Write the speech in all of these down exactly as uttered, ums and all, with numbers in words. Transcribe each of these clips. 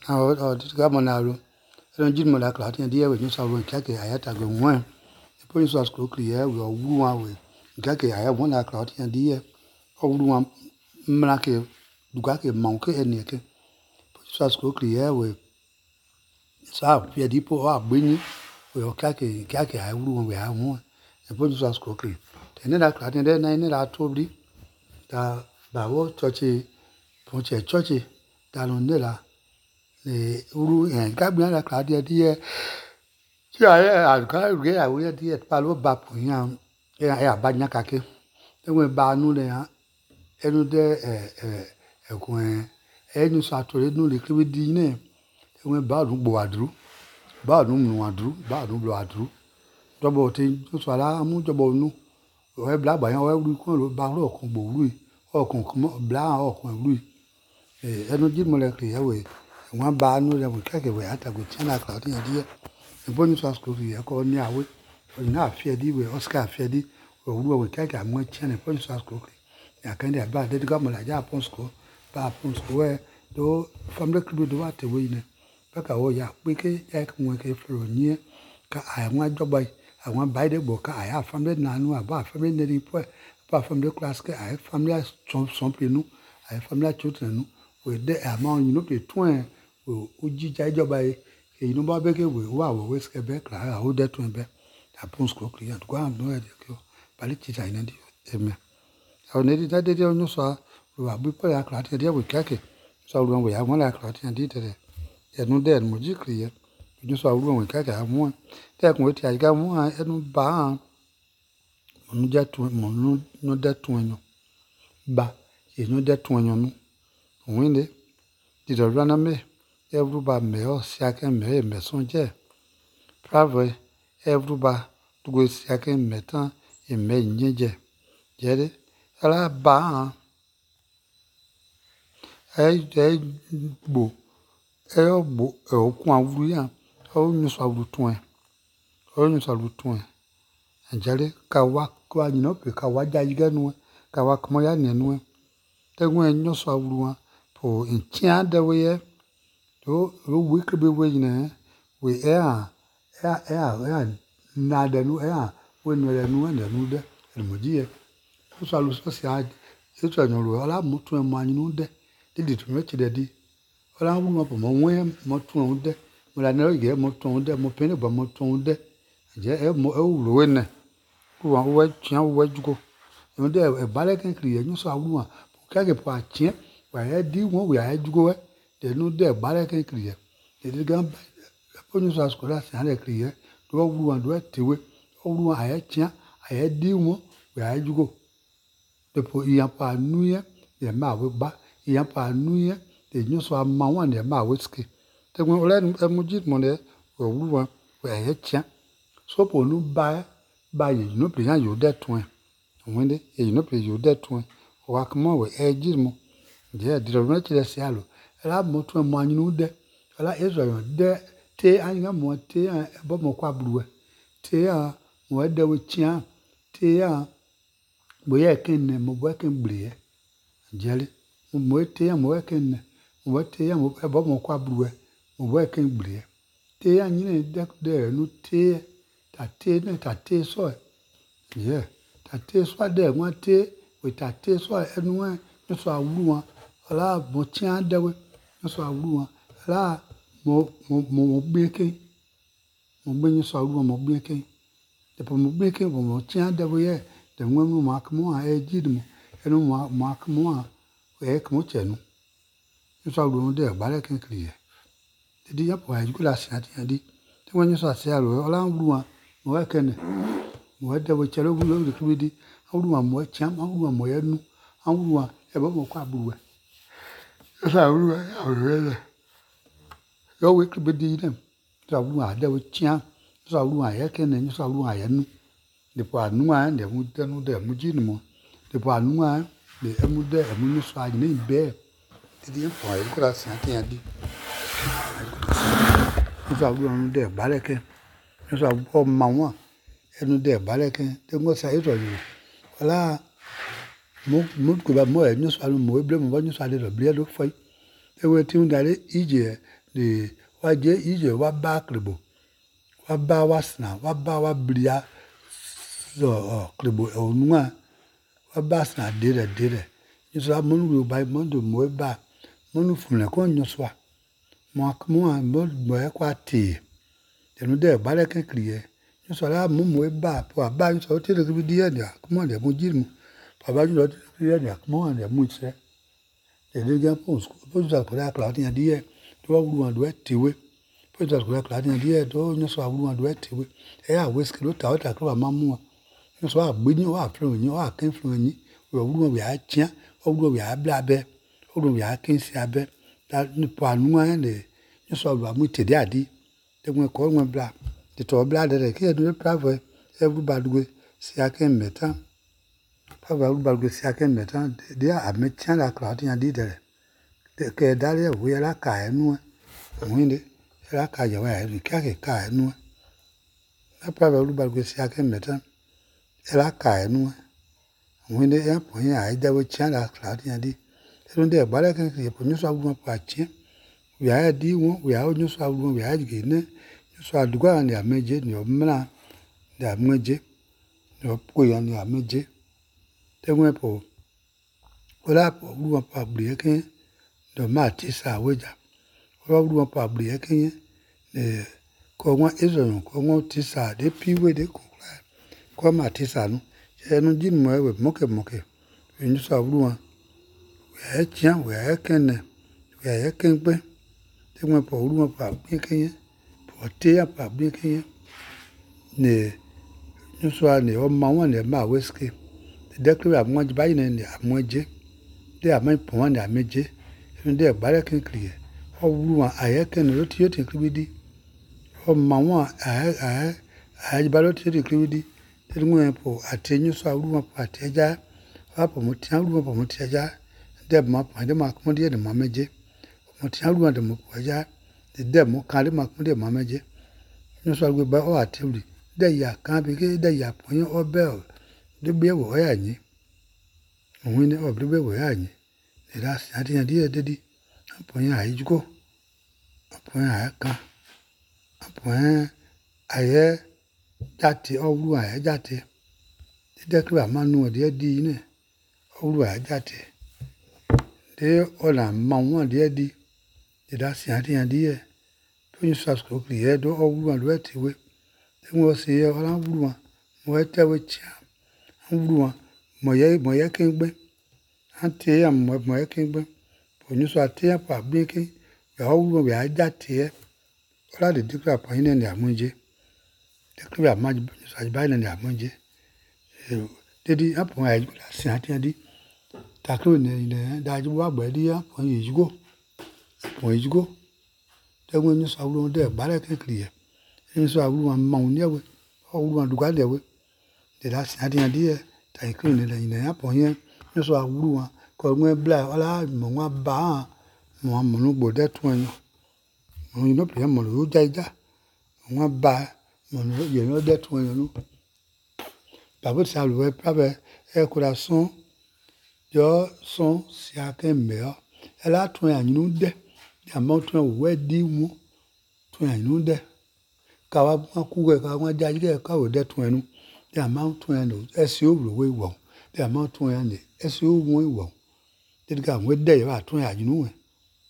Oh, oh, this guy monaro. I don't give me like that. And dear, when you saw one cake, I had to go one. The police was quickly here. We all woo one way. Cake, I have one like that. And dear, oh, one manake, Dugake, Monkey, and Nick. Police was quickly here. We saw Pierre Depot or Winnie. We all cake, cake, I woo we have one. The police was quickly. And then I cried, and then I need I told you that by what churchy, Ponche churchy, that on Nella. The Uru and Gabriela Claudia, dear. Yeah, I'll call it. I will dear Palo Bapu, young. Yeah, Banyakaki. Then we banu there. And there, a coin. And you saw to read no liquid dinner. And we bowed Boadru. Bowed no one drew, bowed no blood drew. Double thing, to swallow a mutable no. Or black by our recall, Barrow, Combo, or Concom, Blanc, or Conlui. And no give molecularly away. One bar no that will take away at a good channel cloud in a dear. The bonus was good here, called me away. For now, Fiadi, where Oscar Fiadi, or who will take a more channel, bonus was quickly. I can't have bad the government like Japan school, Japan school, though from the club do what the winner. Back away, ya, wicked, Jack, working for a near. I want job by, I want buy the book. I have from the Nanu about family needing apart from the class, I have family something, I have family children. With the amount you know, the twin. Uji joba e no ba beke we wa wo we ske be kra a wo de tun be a pon sko client go am no e de ko bali ti ta ina di e me a ne di ta de de no so wa bu pa ya kra te de we kake so ru we ya mo la kra te di de e no de mo ji client ju so ru we kake a mo te kun ti a ga mo a e no ba mo ja tun mo no no de tun no ba e no de tun no winde di do rana me everybody may all second may me sonje. Probably everybody to go second metan in may ninja. Jerry, a ba a bo a bo a quan vuya, oh, you saw the twin. Oh, you saw the twin. And Jerry, Kawa, Kwa, you know, Kawaja, you get no, Kawak Moya, no. Then when you saw one for in Chian the way. Oh, we could be waiting. We air, air, air, air, nada no air, when we are no one and no and Modia. So I was so it's a no all I'm to a man no de, did it much daddy. All I won't up among them, more to de, but I never get more to de, more penny, but more to de. Yeah, more old winner. Who are wet, chan, where you go. You there a ballet can clear, you saw one. Kagapo, chin, where I did one, where I had to go. They know their barrack clear. They did gun upon your school and a clear. Do all one do it to it. All one I had chan, I had demo where I go. The poor Yampa New Year, their mouth with back, Yampa New Year, they knew so I'm my one their mouth whiskey. They won't let a mujit money or one where I had chan. So for no buy, buy you no behind your dead twin. And when they, you know, play your dead twin, or come on with a gizmo. There did a wretched shallow. La moto mo anyu de la Israel de te anya mo te bo mo kwa bluwe te a mo de we tia te a bo ye ken mo bo ken blie jeli mo te a mo ken mo te a mo bo mo kwa bluwe mo bo ken blie te a nyine de de no te ta te ne ta te so ye ta te so de mo te we ta te so enu an so awuru la mo tia de we so awuru la mo mo mo gbeke mo gbe so awuru mo gbeke de po mo gbeke mo tia de we ye de nwa mu ma kmo a e jidmu enu ma ma kmo a e kmo chenu so awuru de gbare ken kliye de di ya po a ju la sia ti di de won so ase aro ola awuru mo ken mo de we chelo bu lo de kbidi awuru mo tia awuru mo ye nu awuru e bo mo kwa buwe so awuru awuru yo we could be them. So I there with Chiang, so I can and so I knew the Panua and the Mutan, the Mujinimo, the Panua, the Emuda, and Munisai name bear. The empire could have sent in. So I go on there, Barracan, so I go Mawa, and there, Barracan, the most I told you. Well, Mood could have more, and you swallow more blame when you started a blade of fight. They were tuned that easier. de waje ije wa ba klebo wa ba wa sna wa ba wa bria so klebo onua wa ba sna dire dire nso amonu ro ba mondo mo ba monu funle ko nyoso mo akmo an mo mo e kwa ti enu de ba le kan kriye nso la mo mo ba po ba nso ti le bi die ni akmo de mo jimu baba ju lo ti kriye ni akmo an de mo ise e le gan po school po ju ko la kla ti yan die to wa wu an do e tiwe po ju ko la kla ti yan die to nso awu an do e tiwe e a we skill ta o ta ko ma mu nso a gbe ni wa flo ni wa kin flo ni we wu we a tia o wu we a bla be o wu we a kin si abe ta ni po anu an de nso wa mu te de adi de mo ko mo bla de to bla de ke do prave everybody we si akin meta prave everybody we si akin meta de a me tia la kla ti yan di de de ke dale we la ka enu won de la ka je wa e ka ke ka enu na prave everybody we si akin meta la ka enu won de ya po yan ai da we tia la kla ti yan di e de ba le kan ke po nso awu pa chi we a di won we a nso awu we a ge ne nso aduga ni ameje ni o mra ni ameje ni o po yan ni ameje te won po ola po wu pa bri ke do ma ti sa weja o wu pa bri ke ni ko won ezo ko won ti sa de pi we de ko ko ma ti sa nu enu ji mo e we moke moke nso awu won we e tia we e ken we e ken pe te won po wu pa bri ke po te pa bri ke ni nso a ni o ma won ni ma we ske de kle amon ji bayi ni amon je de amon po won ni ameje de ba le ken kriye o wu won aye ken ro ti o ti kribidi o ma won aye aye aye ba lo ti o ti kribidi te won po atenyu so wu won po ateja wa po mo ti wu won po mo ti eja de ma po de ma ko de ma meje mo ti wu won de mo po eja de de mo kan de ma ko de ma meje nso gbe ba o atewri de ya kan bi ke de ya po yin o be o de gbe wo ya yin òun ni o bi gbe wo ya yin ni la si ati yan die de di po yin ai jugo po yin ai kan po yin aye jati o wu aye jati de kle ma nu de di ni o wu aye jati de o la ma won de di de la si ati yan die to yin sa sko kriye do o wu an do ti we wọ́n ṣe ọlá ń wúru wọn mo ẹ tẹ́wé tíá ń wúru wọn mọ̀ yẹ mọ̀ yẹ kí n gbé à ń tẹ́ yà mọ̀ mọ̀ yẹ kí n gbé ònyìṣọ́ àtẹ́yà pọ̀ àgbé kí yàrá wúru wọn yàrá já tẹ́ ọlá lè dínkù àpọ̀ yín ní àmújẹ dínkù àmújẹ ònyìṣọ́ àjẹbáyé ní àmújẹ dédé àpọ̀ àyẹ̀jù làásìn àti ẹ̀dí takiro ní ilẹ̀ dájú wà gbọ́ ẹ̀dí àpọ̀ yẹ̀júgò àpọ̀ yẹ̀júgò tẹ́wọ́n ònyìṣọ́ àwúrò wọn dẹ̀ gbálẹ̀ kékeré yẹ nso awu wan ma un yewe awu wan duga lewe de la si adi adi e ta ikri ni le yin ya po yen nso awu wan ko mo bla ala mo wa ba mo mo nu gbo de tun en mo no pe mo lo ja ja mo wa ba mo no ye no de tun en nu babo sa lu e pa be e corazon yo son si aken me o e la tun en nu de ya mo tun we di mu tun en nu de kawa ku ge ka won ja ge ka o de tun enu de amount tun enu esi o ro we wo de amount tun enu esi o won wo de ga we de ya tun ya jinu we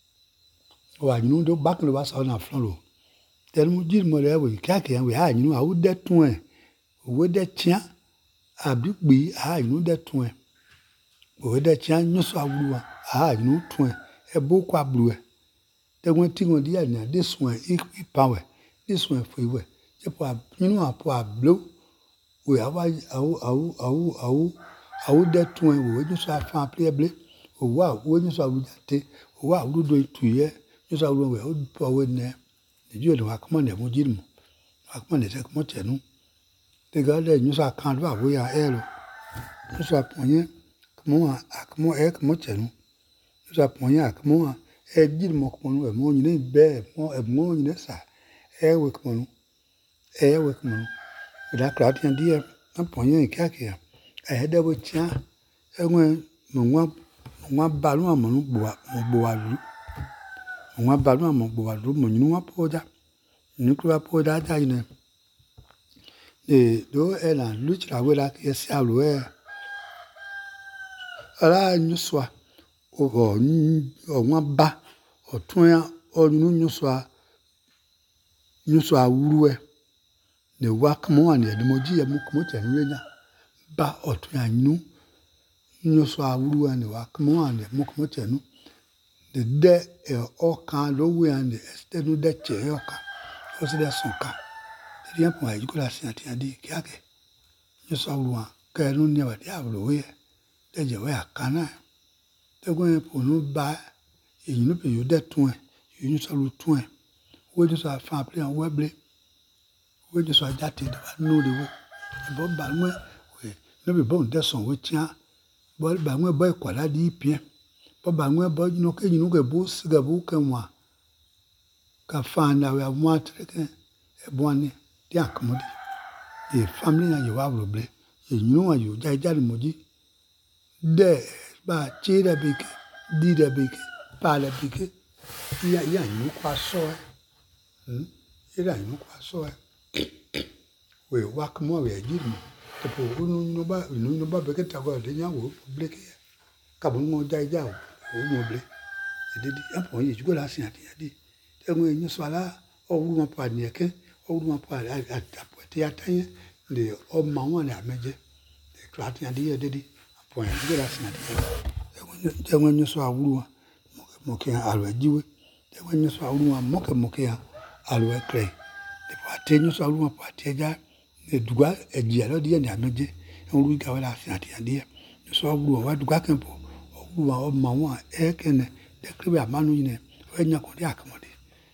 wa jinu do back lo ba sa na flan lo de mu ji mo le we ka ke we ha jinu a o de tun e o we de tia abi gbe ha jinu de tun e o we de tia nyu so awuru wa ha jinu tun e e bo kwa bru e de won ti won di ya na de sun e i power this one for you je po nínú apo ablo we awa awu awu awu awu awu de tun e wo ju so afan pleble o wa wo ni so awu jate o wa awu do tu ye ni so awu we o po we ne ni ju lo akmo ne mo jiru akmo ne se mo tenu de ga le ni so kan do awu ya e lo ni so apon yen mo akmo e mo tenu ni so apon yen akmo e jiru mo ko nu e mo yin ni be mo e mo yin sa ewe kmonu ewe kmonu da krat yan die apon yen kiakia e de bo tia enwe mo nwa mo nwa balu amonu gbo mo gbo wa lu Uma balu mo bo walu mo nyinu wa poda. Nyinu kwa poda da ine. E do e la luch la wela ke si alu e. Ala nyuswa o o wa ba o tun ya o nyinu nyuswa nyuswa wuru e. Ne wa kamo ane de moji e mu kamo tenu nya. Ba o tun ya nyinu nyuswa wuru ane wa kamo ane mu kamo tenu. De de e o kan lo we ane este no de che e o kan. O se de son kan. De rien pour ay ko la sianti andi ki ake. Nyuswa wuru an ka no ni wa dia wuru we. De je we akana. De go en pour no ba e nyinu pe yo de tun e. Nyuswa wuru tun e. We just a fan play and weble. We just a jate de no de we. Bo ba nwe we no be bon de son we tia. Bo ba nwe boy kwala di pien. Bo ba nwe boy no ke nyinu ke bo siga bo ke nwa. Ka fan na we a treke e boani di akomodi. E family na yo wa weble. E nyinu wa yo jai jali moji. De ba chi de bike, di de bike, pa de bike. Ya ya nyinu kwa so e. Hmm? Ira nyinu kwa so e. We wak mo we jiru. Tepo unu noba unu noba beke tago de nya wo bleke. Ka bo mo jai jao wo mo ble. E de di apo ye jugo la sin ati adi. Te ngo nyu swala o wu mo pa ni eke, o wu mo pa apo ti atanye le o ma won le ameje. E kla ati adi e de di apo ye jugo la sin ati. Te ngo nyu swa wuru mo ke alwe jiwe. Te ngo nyu swa wuru mo ke mo ke alwe kre. De pa te nyu swa wuru pa te ja e dugwa e ji alo di ni ameje. Wuru ga wala sin ati adi. Nyu swa wuru wa dugwa kempo. Wuru wa o ma won e kene de kre amanu ine. We nya ko di akomodi.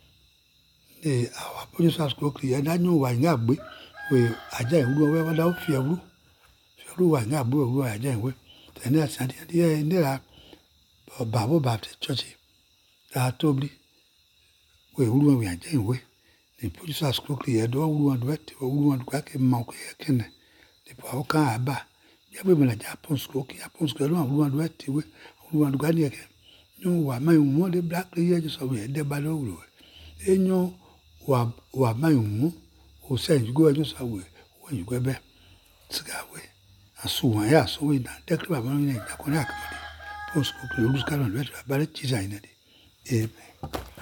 E awa po nyu swa sko kri e da nyu wa nya gbe. We aja wuru we wa da o fi wuru. Fi wuru wa nya gbe wuru aja we. Te ne sin ati adi e ne la Bible Baptist Church. La tobli. We wuru we aja we. Ni po nyu swa sko kri e do wuru do eti wuru do ka ke ma ko e kene. De po o kan aba. Ya be me la ja pon sko ki, pon sko lo wuru do eti we. Wuru do ga ni e ke. Nyo wa ma mo de black ye je so we de ba lo wuru. E nyo wa wa ma mo o se go e so we. We you go be. Siga we. Asu wa ya so we na de kre ba ma ni ja ko ni akomodi. Pon sko ki lu ska lo do eti ba le ti za ina de. Amen.